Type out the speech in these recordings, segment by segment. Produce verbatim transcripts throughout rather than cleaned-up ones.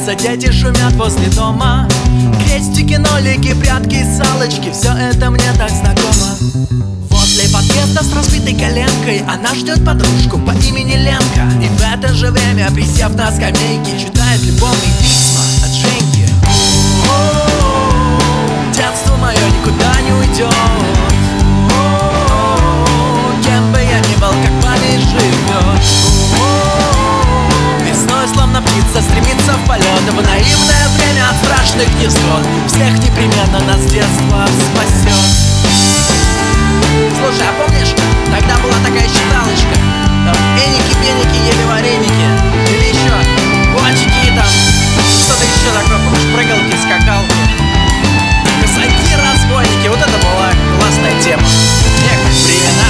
улица, дети шумят возле дома. Крестики, нолики, прятки, салочки, все это мне так знакомо. Возле подъезда с разбитой коленкой она ждет подружку по имени Ленка. И в это же время, присев на скамейке, читает любовные письма от Женьки. Детство мое никуда не уйдет. Кем бы я ни был, как память живет. Весной, словно птица, стремится в полет. В наивное время от страшных невзгод всех непременно нас детство спасет. Слушай, а помнишь, тогда была такая считалочка? Там эники, пеники, ели вареники. Или еще кулачки там, что-то еще такое, помнишь, прыгалки, скакалки. Казаки, разбойники, вот это была классная тема. Эх, времена.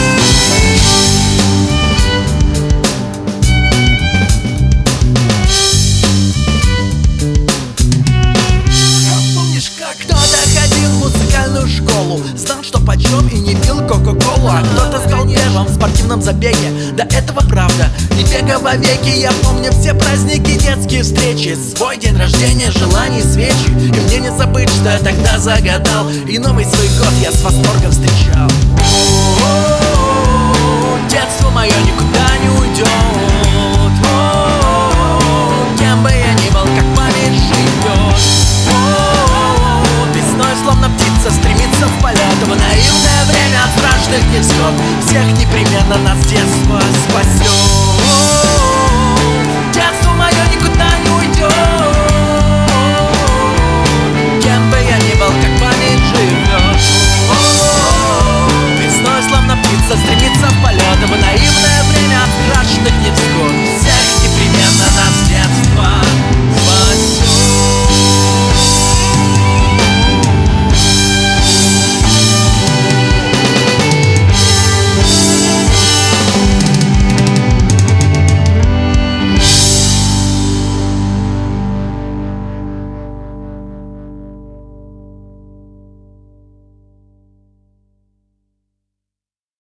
Знал, что почем, и не пил кока-колу. А кто-то стал первым в спортивном забеге. Да этого правда, не бега вовеки. Я помню все праздники, детские встречи, свой день рождения, желаний, свечи. И мне не забыть, что я тогда загадал, и новый свой год я с восторгом встречал. Детство мое никуда не уйдет.